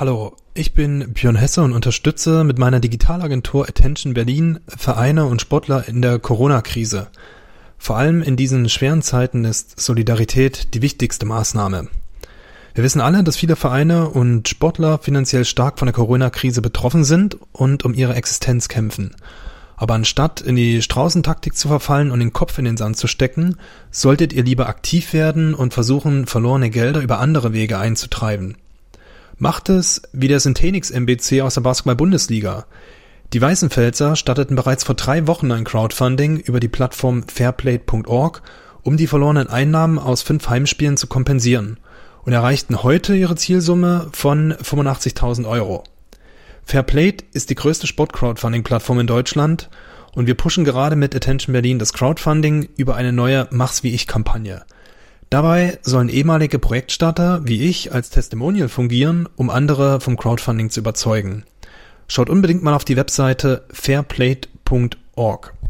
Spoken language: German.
Hallo, ich bin Björn Hesse und unterstütze mit meiner Digitalagentur Attention Berlin Vereine und Sportler in der Corona-Krise. Vor allem in diesen schweren Zeiten ist Solidarität die wichtigste Maßnahme. Wir wissen alle, dass viele Vereine und Sportler finanziell stark von der Corona-Krise betroffen sind und um ihre Existenz kämpfen. Aber anstatt in die Straußentaktik zu verfallen und den Kopf in den Sand zu stecken, solltet ihr lieber aktiv werden und versuchen, verlorene Gelder über andere Wege einzutreiben. Macht es wie der Syntenix MBC aus der Basketball-Bundesliga. Die Weißenfelser starteten bereits vor 3 Wochen ein Crowdfunding über die Plattform fairplay.org, um die verlorenen Einnahmen aus 5 Heimspielen zu kompensieren und erreichten heute ihre Zielsumme von 85.000 Euro. Fairplay ist die größte Sport-Crowdfunding-Plattform in Deutschland und wir pushen gerade mit Attention Berlin das Crowdfunding über eine neue Mach's-wie-ich-Kampagne. Dabei sollen ehemalige Projektstarter wie ich als Testimonial fungieren, um andere vom Crowdfunding zu überzeugen. Schaut unbedingt mal auf die Webseite fairplay.org.